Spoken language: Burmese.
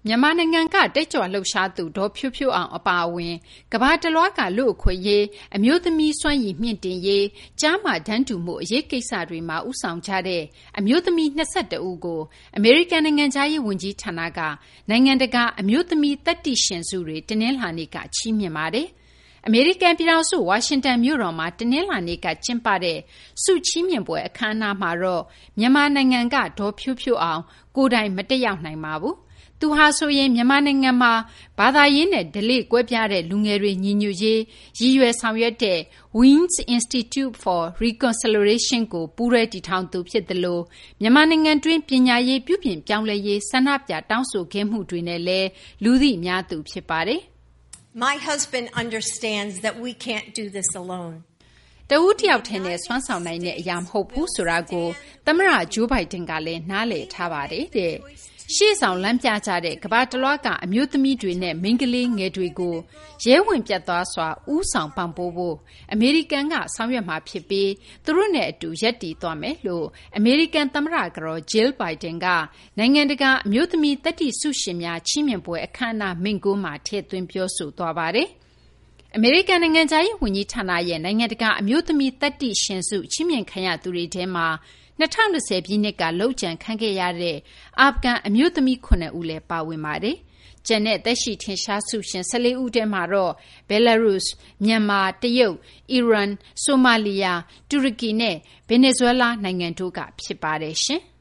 မြန်မာနိုင်ငံကတက်ကြွလှုပ်ရှားသူဒေါ်ဖြိုးဖြိုးအောင်အပါအဝင်ကမ္ဘာတလွှားကလူ့အခွင့်အရေးအမျိုးသမီးစွမ်းရည်မြင့်တင်ရေးကျားမတန်းတူမှုအရေးကိစ္စတွေမှာဦးဆောင်ကြတဲ့အမျိုးသမီး22ဦးကိုအမေရိကန်နိုင်ငံသားရေးဝန်ကြီးဌာနကနိုင်ငံတကာအမျိုးသမီးသတ္တိရှင်ဆုတွေတင်းနှင်းလာနေကချီးမြှင့်ပါတယ်အမေရိကန်ပြည်ထောင်စုဝါရှင်တန်မြို့တော်မှာတနင်္လာနေ့ကကျင်းပတဲ့ဆုချီးမြှင့်ပွဲအခမ်းအနားမှာတော့မြန်မာနိုင်ငံကဒေါ်ဖြိုးဖြိုးအောင်ကိုယ်တိုင်မတက်ရောက်နိုင်ပါဘူး။သူဟာဆိုရင်မြန်မာနိုင်ငံမှာဘာသာရေးနဲ့ဓလေ့ကွဲပြားတဲ့လူငယ်တွေညီညွတ်ရေးရည်ရွယ်ဆောင်ရွက်တဲ့ Wings Institute for Reconciliation ကိုပူးတွဲတည်ထောင်သူဖြစ်တယ်လို့မြန်မာနိုင်ငံတွင်းပညာရေးပြုပြင်ပြောင်းလဲရေးဆန္ဒပြတောင်းဆိုခဲ့မှုတွေနဲ့လည်းလူသိများသူဖြစ်ပါတယ်။ My husband understands that we can't do this alone. တဦးတယောက်ထဲနဲ့ဆွမ်းဆောင်နိုင်တဲ့အရာမဟုတ်ဘူးဆိုတာကိုသမ္မတဂျိုးဘိုင်ဒန်ကလည်းနားလည်ထားပါတယ်တဲ့။ရှေ့ဆောင်လမ်းပြကြတဲ့ကမ္ဘာတလွှားကအမျိုးသမီးတွေနဲ့မိန်းကလေးငယ်တွေကိုရဲဝင်ပြတ်သားစွာဦးဆောင်ပံ့ပိုးဖို့အမေရိကန်ကဆောင်ရွက်မှာဖြစ်ပြီးသူတို့နဲ့အတူရပ်တည်သွားမယ်လို့အမေရိကန်သမ္မတကတော်ဂျယ်ဘိုင်ဒန်ကနိုင်ငံတကာအမျိုးသမီးသတ္တိဆုရှင်များချီးမြှင့်ပွဲအခမ်းအနားမိန့်ခွန်းမှာထည့်သွင်းပြောဆိုသွားပါတယ်။အမေရိကန်နိုင်ငံသားရေးဝန်ကြီးဌာနရဲ့နိုင်ငံတကာအမျိုးသမီးသတ္တိရှင်ဆုချီးမြှင့်ခံရသူတွေထဲမှာ2020ပြည့်နှစ်ကလှုပ်ကြံခံခဲ့ရတဲ့အာဖဂန်အမျိုးသမီး9ဦးလည်းပါဝင်ပါတယ်။ကျန်တဲ့သက်ရှိထင်ရှားဆုရှင်14ဦးထဲမှာတော့ဘဲလာရုစ်၊မြန်မာ၊တရုတ်၊အီရန်၊ဆိုမာလီယာ၊တူရကီနဲ့ဗင်နီဇွဲလားနိုင်ငံတို့ကဖြစ်ပါတယ်ရှင်။